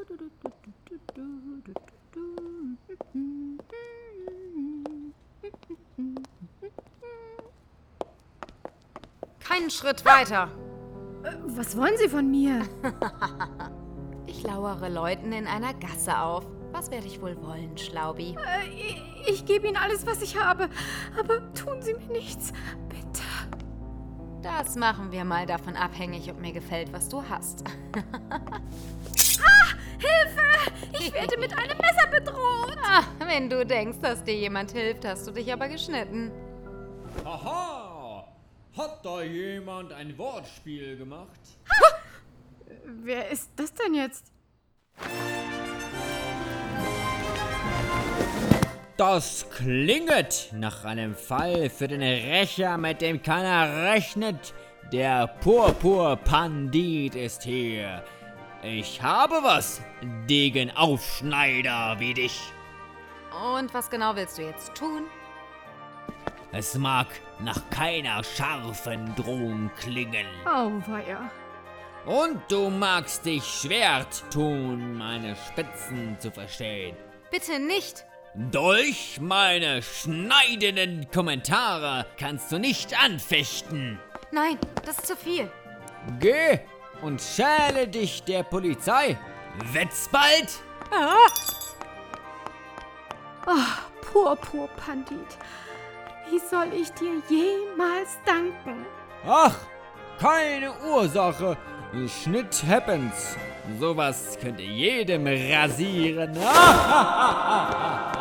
Keinen Schritt weiter. Was wollen Sie von mir? Ich lauere Leuten in einer Gasse auf. Was werde ich wohl wollen, Schlaubi? Ich gebe Ihnen alles, was ich habe. Aber tun Sie mir nichts. Bitte. Das machen wir mal davon abhängig, ob mir gefällt, was du hast. Hilfe! Ich werde mit einem Messer bedroht. Wenn du denkst, dass dir jemand hilft, hast du dich aber geschnitten. Haha! Hat da jemand ein Wortspiel gemacht? Wer ist das denn jetzt? Das klinget nach einem Fall für den Rächer, mit dem keiner rechnet. Der Purpurpandit ist hier. Ich habe was gegen Aufschneider wie dich. Und was genau willst du jetzt tun? Es mag nach keiner scharfen Drohung klingen. Auweia. Und du magst dich schwer tun, meine Spitzen zu verstehen. Bitte nicht. Durch meine schneidenden Kommentare kannst du nicht anfechten. Nein, das ist zu viel. Geh und schäle dich der Polizei. Wett's bald? Purpurpandit. Wie soll ich dir jemals danken? Ach, keine Ursache. Schnitt happens. Sowas könnte jedem rasieren.